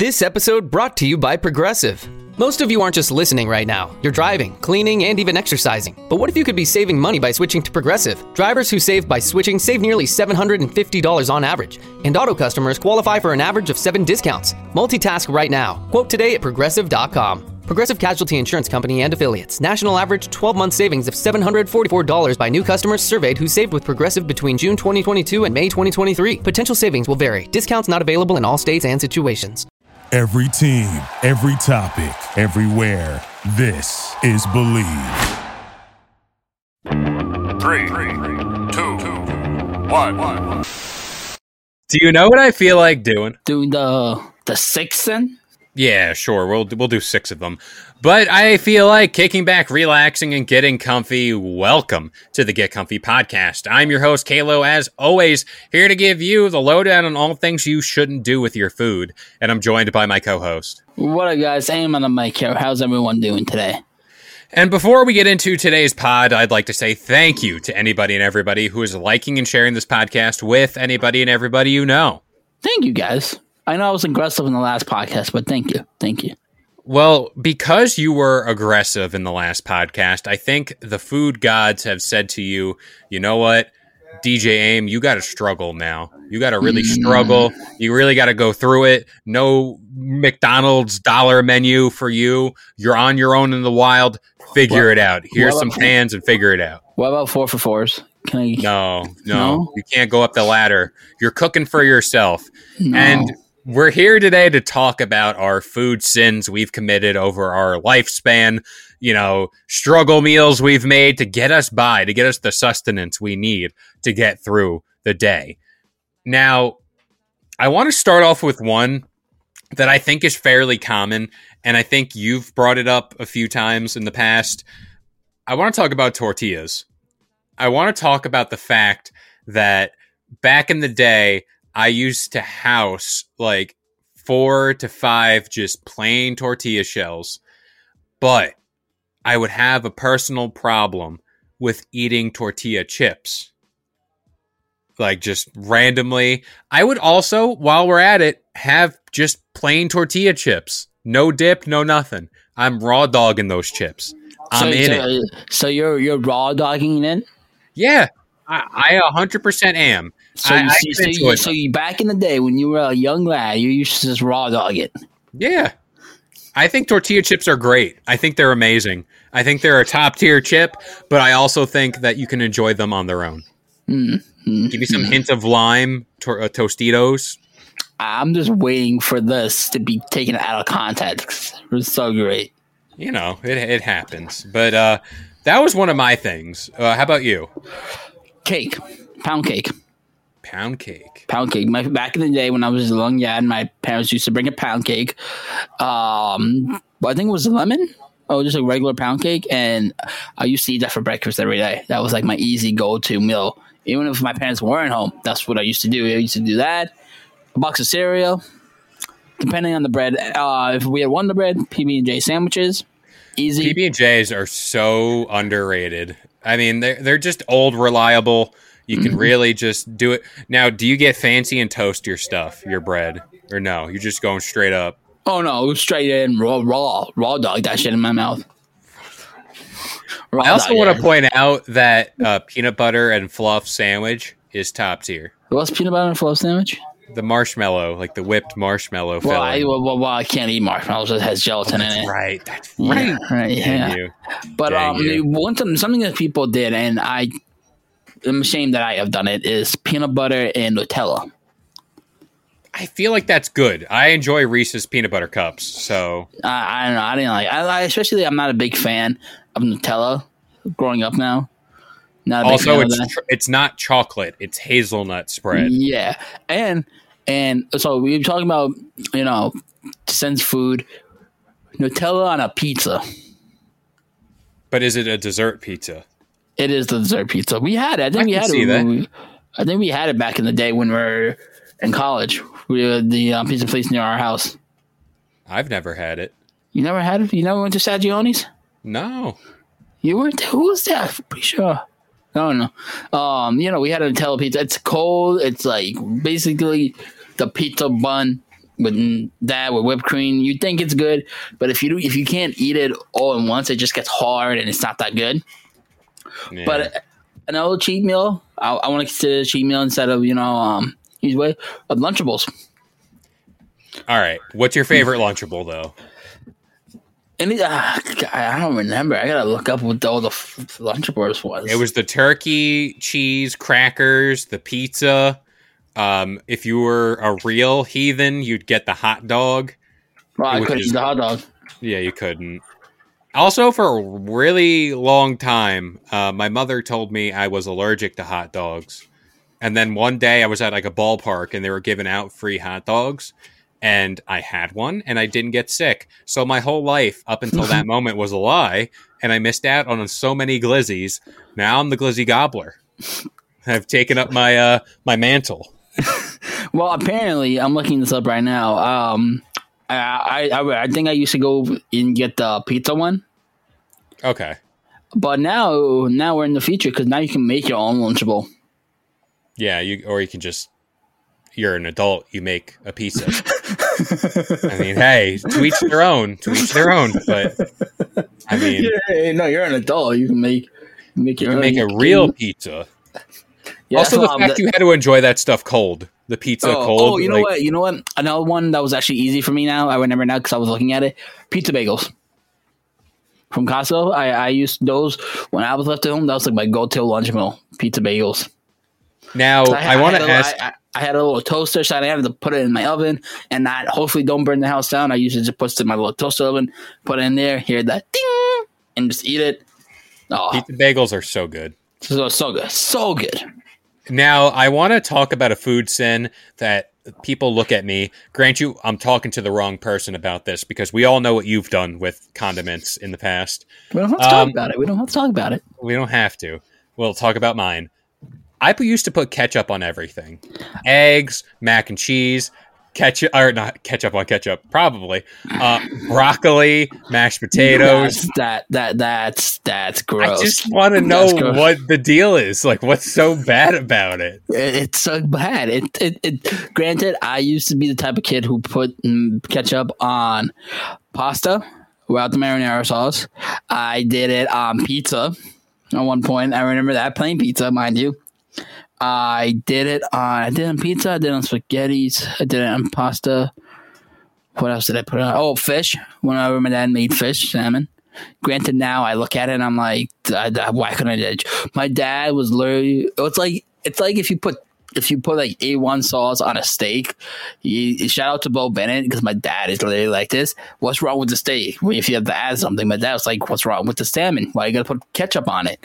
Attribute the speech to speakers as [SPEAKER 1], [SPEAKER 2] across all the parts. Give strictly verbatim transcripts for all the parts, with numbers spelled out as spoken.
[SPEAKER 1] This episode brought to you by Progressive. Most of you aren't just listening right now. You're driving, cleaning, and even exercising. But what if you could be saving money by switching to Progressive? Drivers who save by switching save nearly seven hundred fifty dollars on average. And auto customers qualify for an average of seven discounts. Multitask right now. Quote today at progressive dot com. Progressive Casualty Insurance Company and Affiliates. National average twelve-month savings of seven hundred forty-four dollars by new customers surveyed who saved with Progressive between June twenty twenty-two and May twenty twenty-three. Potential savings will vary. Discounts not available in all states and situations.
[SPEAKER 2] Every team, every topic, everywhere. This is Believe.
[SPEAKER 3] Three, two, one.
[SPEAKER 4] Do you know what I feel like doing?
[SPEAKER 5] Doing the the six then?
[SPEAKER 4] Yeah, sure. We'll we'll do six of them. But I feel like kicking back, relaxing, and getting comfy. Welcome to the Get Comfy podcast. I'm your host, Kalo, as always, here to give you the lowdown on all things you shouldn't do with your food. And I'm joined by my co-host.
[SPEAKER 5] What up, guys? Aim on the mic here. How's everyone doing today?
[SPEAKER 4] And before we get into today's pod, I'd like to say thank you to anybody and everybody who is liking and sharing this podcast with anybody and everybody you know.
[SPEAKER 5] Thank you, guys. I know I was aggressive in the last podcast, but thank you. Thank you.
[SPEAKER 4] Well, because you were aggressive in the last podcast, I think the food gods have said to you, you know what, D J Aim, you got to struggle now. You got to really mm. struggle. You really got to go through it. No McDonald's dollar menu for you. You're on your own in the wild. Figure what, it out. Here's some pans and figure it out.
[SPEAKER 5] What about four for fours? Can I?
[SPEAKER 4] No, no, no, you can't go up the ladder. You're cooking for yourself.
[SPEAKER 5] No.
[SPEAKER 4] And we're here today to talk about our food sins we've committed over our lifespan, you know, struggle meals we've made to get us by, to get us the sustenance we need to get through the day. Now, I want to start off with one that I think is fairly common, and I think you've brought it up a few times in the past. I want to talk about tortillas. I want to talk about the fact that back in the day, I used to house like four to five just plain tortilla shells, but I would have a personal problem with eating tortilla chips. Like just randomly. I would also, while we're at it, have just plain tortilla chips. No dip, no nothing. I'm raw dogging those chips. I'm
[SPEAKER 5] so,
[SPEAKER 4] in
[SPEAKER 5] so,
[SPEAKER 4] it.
[SPEAKER 5] So you're you're raw dogging it?
[SPEAKER 4] Yeah, I, I one hundred percent am.
[SPEAKER 5] So,
[SPEAKER 4] I,
[SPEAKER 5] you,
[SPEAKER 4] I
[SPEAKER 5] so, you, so you back in the day when you were a young lad, you used to just raw dog it.
[SPEAKER 4] Yeah. I think tortilla chips are great. I think they're amazing. I think they're a top tier chip, but I also think that you can enjoy them on their own.
[SPEAKER 5] Mm-hmm.
[SPEAKER 4] Give me some hints of lime, to- uh, Tostitos.
[SPEAKER 5] I'm just waiting for this to be taken out of context. It was so great.
[SPEAKER 4] You know, it it happens. But uh, that was one of my things. Uh, how about you? Cake.
[SPEAKER 5] Pound cake.
[SPEAKER 4] Pound cake.
[SPEAKER 5] Pound cake. My, back in the day when I was a young lad, my parents used to bring a pound cake. Um, I think it was lemon. Oh, just a regular pound cake. And I used to eat that for breakfast every day. That was like my easy go-to meal. Even if my parents weren't home, that's what I used to do. I used to do that. A box of cereal. Depending on the bread. Uh, if we had Wonder Bread, P B and J sandwiches. Easy.
[SPEAKER 4] P B and J's are so underrated. I mean, they're, they're just old, reliable. You can really just do it. Now, do you get fancy and toast your stuff, your bread? Or no, you're just going straight up?
[SPEAKER 5] Oh, no, straight in, raw, raw, raw dog that shit in my mouth.
[SPEAKER 4] Raw I also want to point out that uh, peanut butter and fluff sandwich is top tier.
[SPEAKER 5] What's peanut butter and fluff sandwich?
[SPEAKER 4] The marshmallow, like the whipped marshmallow
[SPEAKER 5] well,
[SPEAKER 4] filling.
[SPEAKER 5] I, well, well, well, I can't eat marshmallows. It has gelatin
[SPEAKER 4] oh,
[SPEAKER 5] in it.
[SPEAKER 4] Right, that's
[SPEAKER 5] right.
[SPEAKER 4] right.
[SPEAKER 5] Yeah, right, yeah.
[SPEAKER 4] You.
[SPEAKER 5] But
[SPEAKER 4] Dang
[SPEAKER 5] um,
[SPEAKER 4] you.
[SPEAKER 5] one thing, something that people did, and I... I'm ashamed that I have done it, is peanut butter and Nutella.
[SPEAKER 4] I feel like that's good. I enjoy Reese's peanut butter cups, so...
[SPEAKER 5] I, I don't know. I didn't like I, I Especially, I'm not a big fan of Nutella growing up now. Not a big
[SPEAKER 4] also,
[SPEAKER 5] fan
[SPEAKER 4] it's
[SPEAKER 5] of that.
[SPEAKER 4] tr- it's not chocolate. It's hazelnut spread.
[SPEAKER 5] Yeah. And, and so we were talking about, you know, sense food, Nutella on a pizza.
[SPEAKER 4] But is it a dessert pizza?
[SPEAKER 5] It is the dessert pizza. We had it. I think
[SPEAKER 4] I
[SPEAKER 5] we
[SPEAKER 4] can
[SPEAKER 5] had
[SPEAKER 4] see
[SPEAKER 5] it.
[SPEAKER 4] that.
[SPEAKER 5] We, I think we had it back in the day when we were in college. We had the um, pizza place near our house.
[SPEAKER 4] I've never had it.
[SPEAKER 5] You never had it? You never went to Sagioni's?
[SPEAKER 4] No.
[SPEAKER 5] You weren't there? Who was that? I'm pretty sure. I don't know. Um, you know, we had a Nutella pizza. It's cold. It's like basically the pizza bun with that with whipped cream. You think it's good, but if you do, if you can't eat it all at once, it just gets hard and it's not that good. Yeah. But another cheat meal, I, I want to consider a cheat meal instead of you know um use way of Lunchables.
[SPEAKER 4] All right, what's your favorite Lunchable though?
[SPEAKER 5] Any, uh, I don't remember. I gotta look up what all the f- Lunchables was.
[SPEAKER 4] It was the turkey, cheese, crackers, the pizza. Um, if you were a real heathen, you'd get the hot dog.
[SPEAKER 5] Well, I couldn't eat the hot dog.
[SPEAKER 4] Yeah, you couldn't. Also, for a really long time, uh, my mother told me I was allergic to hot dogs. And then one day I was at like a ballpark and they were giving out free hot dogs. And I had one and I didn't get sick. So my whole life up until that moment was a lie. And I missed out on so many glizzies. Now I'm the glizzy gobbler. I've taken up my uh, my mantle.
[SPEAKER 5] Well, apparently, I'm looking this up right now. Um, I, I I think I used to go and get the pizza one.
[SPEAKER 4] Okay.
[SPEAKER 5] But now, now we're in the future because now you can make your own Lunchable.
[SPEAKER 4] Yeah, you or you can just. You're an adult. You make a pizza. I mean, hey, to each their own. To each their own. But I mean,
[SPEAKER 5] yeah, no, you're an adult. You can make make
[SPEAKER 4] you
[SPEAKER 5] your
[SPEAKER 4] can
[SPEAKER 5] own.
[SPEAKER 4] make a real pizza. Yeah, also, the fact that, you had to enjoy that stuff cold. The pizza
[SPEAKER 5] oh,
[SPEAKER 4] cold.
[SPEAKER 5] Oh, you know
[SPEAKER 4] like,
[SPEAKER 5] what? You know what? Another one that was actually easy for me now. I remember now because I was looking at it. Pizza bagels from Costco. I, I used those when I was left at home. That was like my go-to lunch meal. Pizza bagels.
[SPEAKER 4] Now I, I want to ask.
[SPEAKER 5] I, I had a little toaster, so I had to put it in my oven and not hopefully don't burn the house down. I usually just put it in my little toaster oven, put it in there, hear that ding, and just eat it. Oh,
[SPEAKER 4] pizza bagels are so good.
[SPEAKER 5] So so good, so good.
[SPEAKER 4] Now I want to talk about a food sin that people look at me. Grant you, I'm talking to the wrong person about this because we all know what you've done with condiments in the past.
[SPEAKER 5] We don't have to um, talk about it. We don't have to talk about it.
[SPEAKER 4] We don't have to. We'll talk about mine. I used to put ketchup on everything. Eggs, mac and cheese, ketchup, or not ketchup on ketchup, probably. Uh, broccoli, mashed potatoes.
[SPEAKER 5] That's, that, that, that's, that's gross.
[SPEAKER 4] I just want to know what the deal is. Like, what's so bad about it?
[SPEAKER 5] it it's so bad. It, it, it, granted, I used to be the type of kid who put mm, ketchup on pasta without the marinara sauce. I did it on pizza at one point. I remember that, plain pizza, mind you. I did it on I did it on pizza, I did it on spaghettis, I did it on pasta. What else did I put on? Oh, fish. Whenever my dad made fish, salmon. Granted, now I look at it and I'm like, why couldn't I do it? My dad was literally it's like it's like if you put if you put like A one sauce on a steak. You, shout out to Bo Bennett because my dad is literally like this. What's wrong with the steak? If you have to add something, my dad was like, what's wrong with the salmon? Why you gotta put ketchup on it?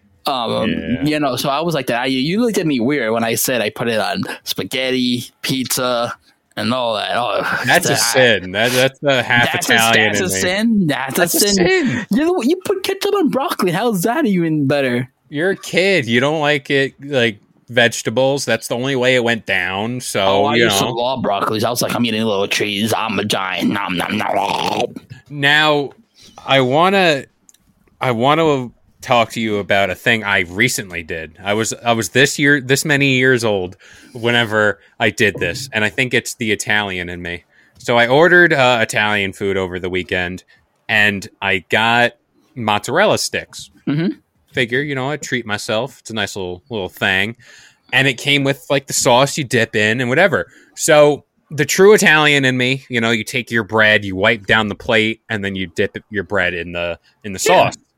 [SPEAKER 5] Um, yeah. You know, so I was like that. I, you looked at me weird when I said I put it on spaghetti, pizza, and all that. Oh,
[SPEAKER 4] that's that, a sin. That, that's a half
[SPEAKER 5] that's
[SPEAKER 4] Italian.
[SPEAKER 5] A, that's a sin. That's, that's a, a sin. sin. You, you put ketchup on broccoli. How's that even better?
[SPEAKER 4] You're a kid. You don't like it like vegetables. That's the only way it went down. So
[SPEAKER 5] oh, I
[SPEAKER 4] you
[SPEAKER 5] used
[SPEAKER 4] know.
[SPEAKER 5] to love broccolis. I was like, I'm eating little trees. I'm a giant. Nom nom nom.
[SPEAKER 4] Now, I wanna, I wanna. talk to you about a thing I recently did. I was I was this year this many years old whenever I did this, and I think it's the Italian in me. So I ordered uh, Italian food over the weekend, and I got mozzarella sticks.
[SPEAKER 5] Mm-hmm.
[SPEAKER 4] Figure, you know, I treat myself. It's a nice little little thing, and it came with like the sauce you dip in and whatever. So the true Italian in me, you know, you take your bread, you wipe down the plate, and then you dip your bread in the in the sauce. Yeah.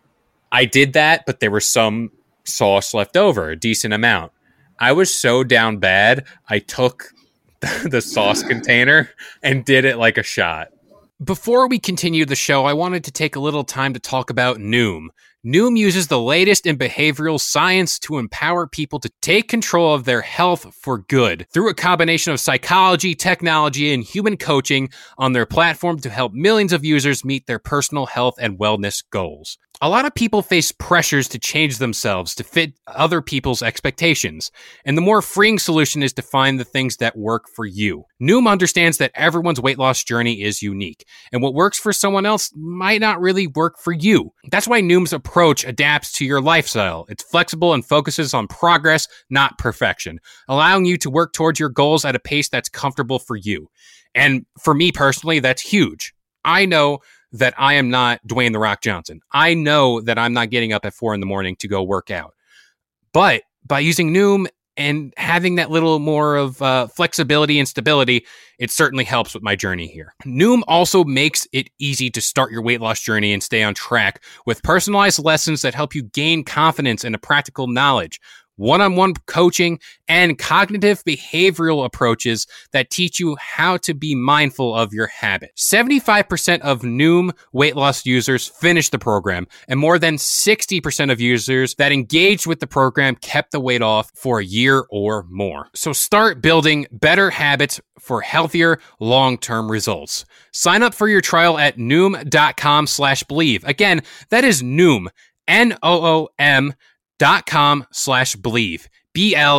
[SPEAKER 4] I did that, but there was some sauce left over, a decent amount. I was so down bad, I took the sauce container and did it like a shot. Before we continue the show, I wanted to take a little time to talk about Noom. Noom uses the latest in behavioral science to empower people to take control of their health for good through a combination of psychology, technology, and human coaching on their platform to help millions of users meet their personal health and wellness goals. A lot of people face pressures to change themselves to fit other people's expectations, and the more freeing solution is to find the things that work for you. Noom understands that everyone's weight loss journey is unique, and what works for someone else might not really work for you. That's why Noom's approach adapts to your lifestyle. It's flexible and focuses on progress, not perfection, allowing you to work towards your goals at a pace that's comfortable for you. And for me personally, that's huge. I know that I am not Dwayne The Rock Johnson. I know that I'm not getting up at four in the morning to go work out. But by using Noom and having that little more of uh, flexibility and stability, it certainly helps with my journey here. Noom also makes it easy to start your weight loss journey and stay on track with personalized lessons that help you gain confidence and a practical knowledge, one-on-one coaching, and cognitive behavioral approaches that teach you how to be mindful of your habits. seventy-five percent of Noom weight loss users finished the program, and more than sixty percent of users that engaged with the program kept the weight off for a year or more. So start building better habits for healthier long-term results. Sign up for your trial at Noom.com slash believe. Again, that is Noom, N O O M dot com slash believe. B L.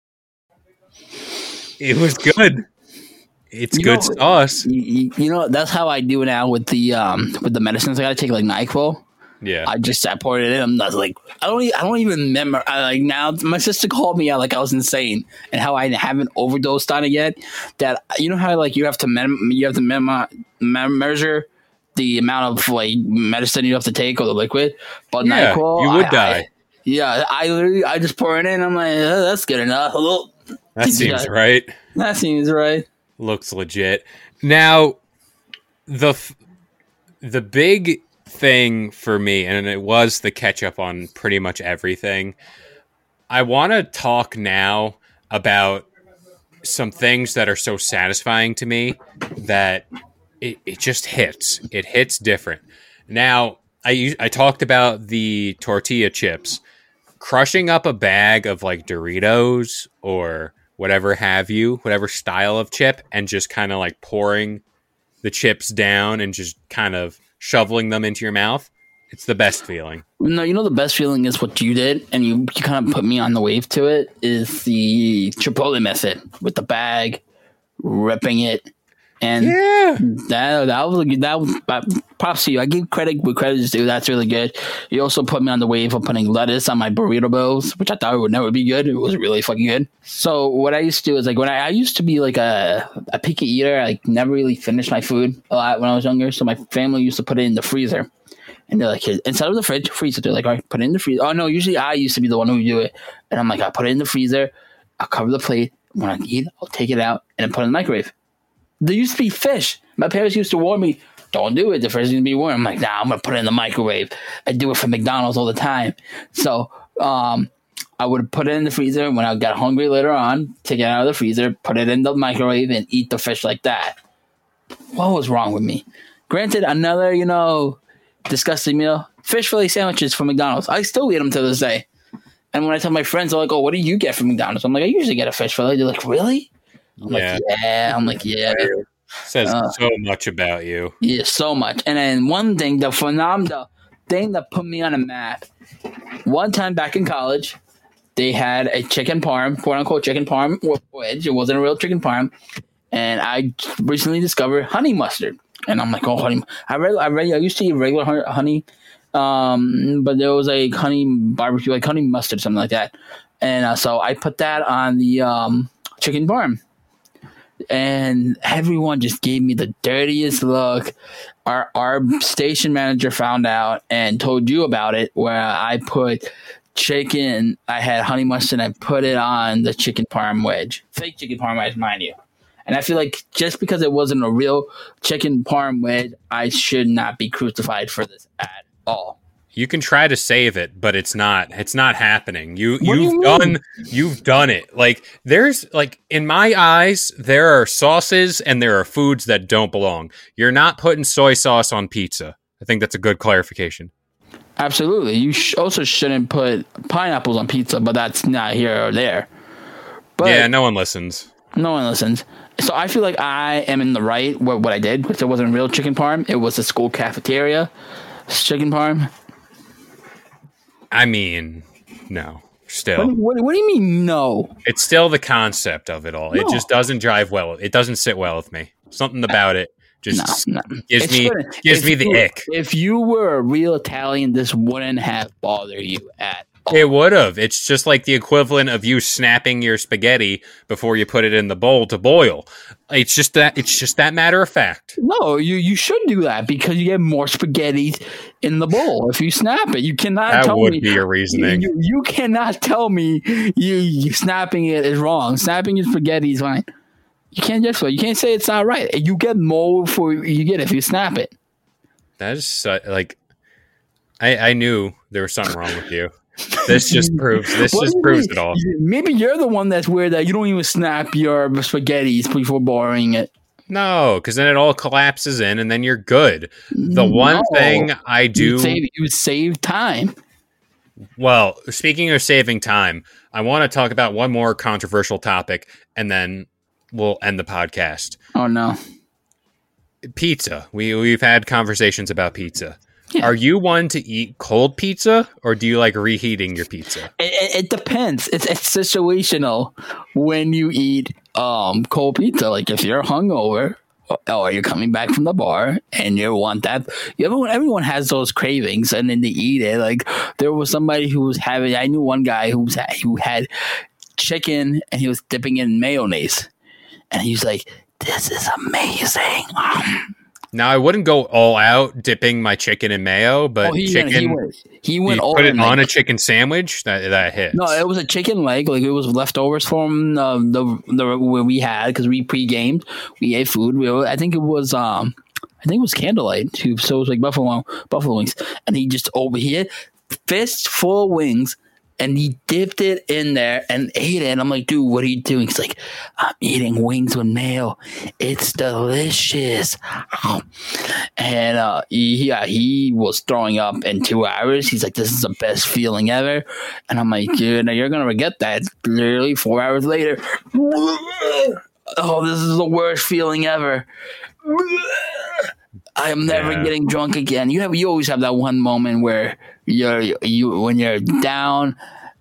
[SPEAKER 4] It was good. It's
[SPEAKER 5] You
[SPEAKER 4] good
[SPEAKER 5] know,
[SPEAKER 4] sauce.
[SPEAKER 5] You, you know, that's how I do now with the um with the medicines I gotta take, like NyQuil.
[SPEAKER 4] Yeah.
[SPEAKER 5] I just I poured it in. I'm not like I don't e- I don't even remember. I, like now, my sister called me out like I was insane, and how I haven't overdosed on it yet. That you know how like you have to mem- you have to mem- mem- measure the amount of like medicine you have to take or the liquid. But
[SPEAKER 4] Yeah,
[SPEAKER 5] NyQuil,
[SPEAKER 4] you would
[SPEAKER 5] I,
[SPEAKER 4] die.
[SPEAKER 5] I, yeah, I literally I just pour it in. I'm like, oh, that's good enough. Well,
[SPEAKER 4] That seems
[SPEAKER 5] yeah,
[SPEAKER 4] right.
[SPEAKER 5] That seems right.
[SPEAKER 4] Looks legit. Now, the f- the big thing for me, and it was the ketchup on pretty much everything. I want to talk now about some things that are so satisfying to me that it, it just hits. It hits different. Now, I u- I talked about the tortilla chips. Crushing up a bag of like Doritos or whatever have you, whatever style of chip, and just kind of like pouring the chips down and just kind of shoveling them into your mouth. It's the best feeling.
[SPEAKER 5] No, you know the best feeling is what you did, and you, you kind of put me on the wave to it, is the Chipotle method with the bag, ripping it. And
[SPEAKER 4] Yeah.
[SPEAKER 5] that that was that was uh, props to you. I give credit where credit is due. That's really good. You also put me on the wave of putting lettuce on my burrito bowls, which I thought would never be good. It was really fucking good. So what I used to do is like when I, I used to be like a a picky eater. I never really finished my food a lot when I was younger. So my family used to put it in the freezer, and they're like, instead of the fridge, freezer. They're like, all right, put it in the freezer. Oh no, usually I used to be the one who would do it, and I'm like, I put it in the freezer. I'll cover the plate. When I eat, I'll take it out and then put it in the microwave. There used to be fish. My parents used to warn me, don't do it. The fish is going to be warm. I'm like, nah, I'm going to put it in the microwave. I do it for McDonald's all the time. So um, I would put it in the freezer. When I got hungry later on, take it out of the freezer, put it in the microwave, and eat the fish like that. What was wrong with me? Granted, another, you know, disgusting meal. Fish fillet sandwiches from McDonald's. I still eat them to this day. And when I tell my friends, they're like, oh, what do you get from McDonald's? I'm like, I usually get a fish fillet. They're like, really? I'm
[SPEAKER 4] Yeah.
[SPEAKER 5] like, yeah. I'm like, yeah.
[SPEAKER 4] Says
[SPEAKER 5] Uh,
[SPEAKER 4] so much about you.
[SPEAKER 5] Yeah, so much. And then one thing, the phenomenal thing that put me on a map. One time back in college, they had a chicken parm, quote unquote chicken parm wedge. It wasn't a real chicken parm. And I recently discovered honey mustard. And I'm like, oh, honey. I read, I read, I used to eat regular hun- honey, um, but there was like honey barbecue, like honey mustard, something like that. And uh, so I put that on the um, chicken parm. And everyone just gave me the dirtiest look. Our our station manager found out and told you about it, where I put chicken, I had honey mustard, and I put it on the chicken parm wedge. Fake chicken parm wedge, mind you. And I feel like just because it wasn't a real chicken parm wedge, I should not be crucified for this at all.
[SPEAKER 4] You can try to save it, but it's not. It's not happening. You
[SPEAKER 5] What do
[SPEAKER 4] you've
[SPEAKER 5] you
[SPEAKER 4] done.
[SPEAKER 5] mean?
[SPEAKER 4] You've done it. Like there's like in my eyes, there are sauces and there are foods that don't belong. You're not putting soy sauce on pizza. I think that's a good clarification.
[SPEAKER 5] Absolutely. You sh- also shouldn't put pineapples on pizza, but that's not here or there. But
[SPEAKER 4] Yeah, no one listens.
[SPEAKER 5] no one listens. So I feel like I am in the right with what I did, because it wasn't real chicken parm. It was a school cafeteria chicken parm.
[SPEAKER 4] I mean, no. Still,
[SPEAKER 5] What, what, what do you mean, no?
[SPEAKER 4] it's still the concept of it all. It
[SPEAKER 5] No.
[SPEAKER 4] just doesn't drive well. It doesn't sit well with me. Something about it just
[SPEAKER 5] No, no.
[SPEAKER 4] gives
[SPEAKER 5] It
[SPEAKER 4] me
[SPEAKER 5] shouldn't.
[SPEAKER 4] gives
[SPEAKER 5] If
[SPEAKER 4] me the
[SPEAKER 5] you-
[SPEAKER 4] ick.
[SPEAKER 5] If you were a real Italian, this wouldn't have bothered you at
[SPEAKER 4] It would have. It's just like the equivalent of you snapping your spaghetti before you put it in the bowl to boil. It's just that. It's just that matter of fact.
[SPEAKER 5] No, you, you should do that because you get more spaghetti in the bowl if you snap it. You cannot
[SPEAKER 4] That
[SPEAKER 5] tell
[SPEAKER 4] would
[SPEAKER 5] me
[SPEAKER 4] be your reasoning.
[SPEAKER 5] You, you cannot tell me you, you snapping it is wrong. Snapping your spaghetti is fine. You can't just you can't say it's not right. You get more for you get if you snap it.
[SPEAKER 4] That is uh, like, I I knew there was something wrong with you. This just proves. This
[SPEAKER 5] What
[SPEAKER 4] just
[SPEAKER 5] do you
[SPEAKER 4] proves
[SPEAKER 5] mean?
[SPEAKER 4] it all.
[SPEAKER 5] Maybe you're the one that's weird that you don't even snap your spaghettis before boiling it.
[SPEAKER 4] No, because then it all collapses in, and then you're good. The one
[SPEAKER 5] No.
[SPEAKER 4] thing I do.
[SPEAKER 5] You would save, you would save time.
[SPEAKER 4] Well, speaking of saving time, I want to talk about one more controversial topic, and then we'll end the podcast.
[SPEAKER 5] Oh no.
[SPEAKER 4] Pizza. We we've had conversations about pizza.
[SPEAKER 5] Yeah.
[SPEAKER 4] Are you one to eat cold pizza, or do you like reheating your pizza?
[SPEAKER 5] It, it, it depends. It's, it's situational when you eat um cold pizza. Like if you're hungover or you're coming back from the bar and you want that, everyone everyone has those cravings and then they eat it. Like there was somebody who was having. I knew one guy who was who had chicken and he was dipping it in mayonnaise, and he was like, "This is amazing." Um,
[SPEAKER 4] Now, I wouldn't go all out dipping my chicken in mayo, but
[SPEAKER 5] oh, he,
[SPEAKER 4] chicken.
[SPEAKER 5] he went, he went
[SPEAKER 4] you
[SPEAKER 5] all
[SPEAKER 4] put it
[SPEAKER 5] in,
[SPEAKER 4] on
[SPEAKER 5] like-
[SPEAKER 4] a chicken sandwich. That that hits.
[SPEAKER 5] No, it was a chicken leg. Like it was leftovers from uh, the the where we had because we pre-gamed. We ate food. We I think it was um I think it was candlelight too. So it was like buffalo buffalo wings, and he just over here fist full of wings. And he dipped it in there and ate it. And I'm like, dude, what are you doing? He's like, I'm eating wings with mayo. It's delicious. And uh, he, yeah, he was throwing up in two hours. He's like, this is the best feeling ever. And I'm like, dude, now you're going to forget that. Literally four hours later. Oh, this is the worst feeling ever. I am never
[SPEAKER 4] Yeah.
[SPEAKER 5] getting drunk again. You have, you always have that one moment where you're you when you're down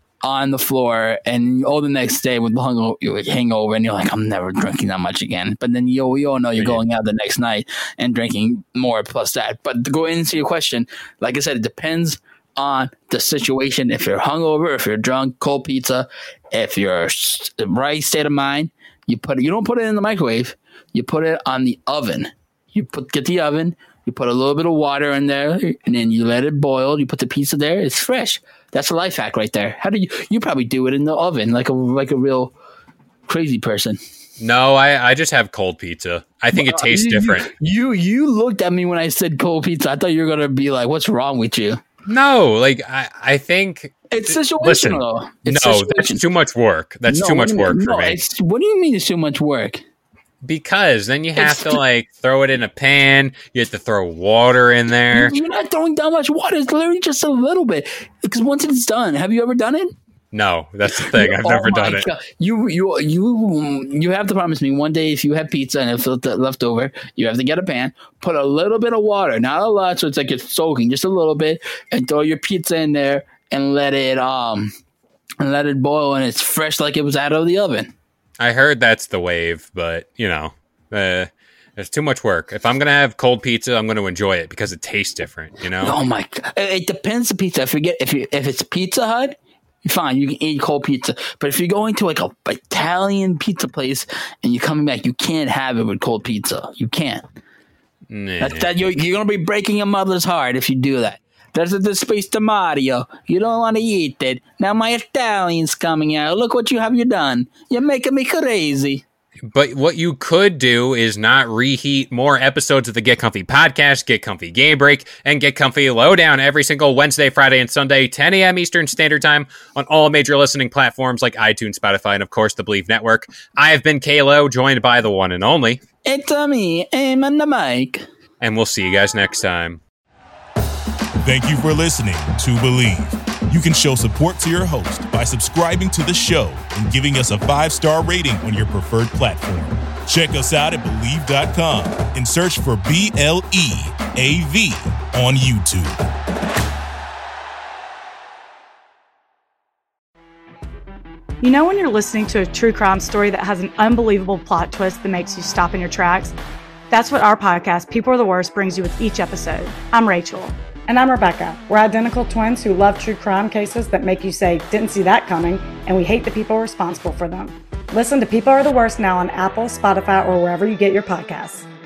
[SPEAKER 5] on the floor and all the next day with the hungover, you hangover, and you're like, I'm never drinking that much again. But then you we all know you're going out the next night and drinking more plus that. But to go into your question, like I said, it depends on the situation. If you're hungover, if you're drunk, cold pizza, if you're s- right state of mind, you put it, you don't put it in the microwave. You put it on the oven. You put get the oven. You put a little bit of water in there, and then you let it boil. You put the pizza there. It's fresh. That's a life hack right there. How do you? You probably do it in the oven, like a like a real crazy person.
[SPEAKER 4] No, I, I just have cold pizza. I think it tastes
[SPEAKER 5] You-
[SPEAKER 4] different.
[SPEAKER 5] You you looked at me when I said cold pizza. I thought you were gonna be like, "What's wrong with you?"
[SPEAKER 4] No, like I, I think.
[SPEAKER 5] It's situational.
[SPEAKER 4] Listen,
[SPEAKER 5] though. It's
[SPEAKER 4] no,
[SPEAKER 5] situational.
[SPEAKER 4] that's too much work. That's
[SPEAKER 5] No,
[SPEAKER 4] too
[SPEAKER 5] what
[SPEAKER 4] much
[SPEAKER 5] do you
[SPEAKER 4] work
[SPEAKER 5] mean?
[SPEAKER 4] for
[SPEAKER 5] No,
[SPEAKER 4] me.
[SPEAKER 5] it's- What do you mean it's too much work?
[SPEAKER 4] Because then you have
[SPEAKER 5] It's
[SPEAKER 4] to
[SPEAKER 5] too-
[SPEAKER 4] like throw it in a pan. You have to throw water in there.
[SPEAKER 5] You're not throwing that much water. It's literally just a little bit. Because once it's done, have you ever done it?
[SPEAKER 4] No, that's the thing. I've
[SPEAKER 5] Oh
[SPEAKER 4] never
[SPEAKER 5] my
[SPEAKER 4] done it.
[SPEAKER 5] God. You you you you have to promise me one day if you have pizza and it's left over, you have to get a pan, put a little bit of water, not a lot, so it's like it's soaking, just a little bit, and throw your pizza in there and let it um and let it boil, and it's fresh like it was out of the oven.
[SPEAKER 4] I heard that's the wave, but you know, uh, it's too much work. If I'm gonna have cold pizza, I'm gonna enjoy it because it tastes different. You know.
[SPEAKER 5] Oh my God! It depends on pizza. If you get if you if it's Pizza Hut, fine, you can eat cold pizza. But if you're going to like a Italian pizza place and you're coming back, you can't have it with cold pizza. You can't.
[SPEAKER 4] Nah.
[SPEAKER 5] That, that you're, you're gonna be breaking your mother's heart if you do that. There's a space to Mario. You don't want to eat it. Now my Italian's coming out. Look what you have you done. You're making me crazy.
[SPEAKER 4] But what you could do is not reheat more episodes of the Get Comfy podcast, Get Comfy Game Break, and Get Comfy Lowdown every single Wednesday, Friday, and Sunday, ten a.m. Eastern Standard Time on all major listening platforms like iTunes, Spotify, and of course the Believe Network. I have been K-Lo, joined by the one and only.
[SPEAKER 5] It's a me, aim on the mic.
[SPEAKER 4] And we'll see you guys next time.
[SPEAKER 2] Thank you for listening to Believe. You can show support to your host by subscribing to the show and giving us a five-star rating on your preferred platform. Check us out at Believe dot com and search for B L E A V on YouTube.
[SPEAKER 6] You know when you're listening to a true crime story that has an unbelievable plot twist that makes you stop in your tracks? That's what our podcast, People Are the Worst, brings you with each episode. I'm Rachel. And I'm Rebecca. We're identical twins who love true crime cases that make you say, didn't see that coming, and we hate the people responsible for them. Listen to People Are the Worst now on Apple, Spotify, or wherever you get your podcasts.